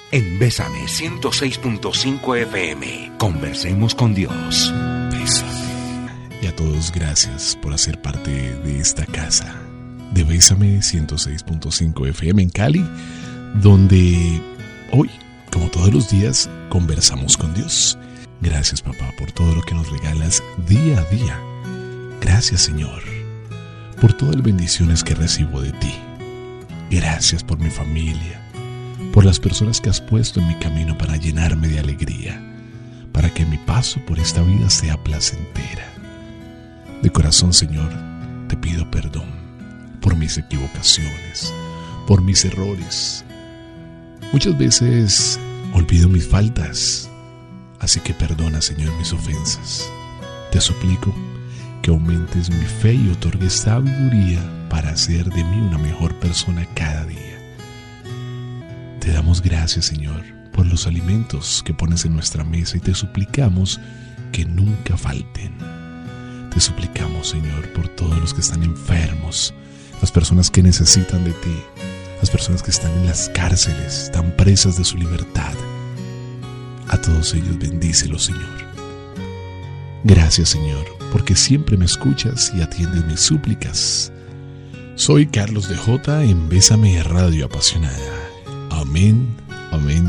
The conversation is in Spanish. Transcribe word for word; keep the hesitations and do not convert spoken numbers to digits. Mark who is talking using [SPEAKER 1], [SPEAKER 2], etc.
[SPEAKER 1] En Bésame ciento seis punto cinco F M. Conversemos con Dios.
[SPEAKER 2] Bésame. Y a todos, gracias por hacer parte de esta casa de Bésame ciento seis punto cinco F M en Cali, donde hoy, como todos los días, conversamos con Dios. Gracias, papá, por todo lo que nos regalas día a día. Gracias, Señor, por todas las bendiciones que recibo de ti. Gracias por mi familia, por las personas que has puesto en mi camino para llenarme de alegría, para que mi paso por esta vida sea placentera. De corazón, Señor, te pido perdón por mis equivocaciones, por mis errores. Muchas veces olvido mis faltas, así que perdona, Señor, mis ofensas. Te suplico que aumentes mi fe y otorgues sabiduría para hacer de mí una mejor persona cada día. Te damos gracias, Señor, por los alimentos que pones en nuestra mesa y te suplicamos que nunca falten. Te suplicamos, Señor, por todos los que están enfermos, las personas que necesitan de ti, las personas que están en las cárceles, están presas de su libertad. A todos ellos bendícelos, Señor. Gracias, Señor, porque siempre me escuchas y atiendes mis súplicas. Soy Carlos de J en Bésame Radio Apasionada. Amén, amén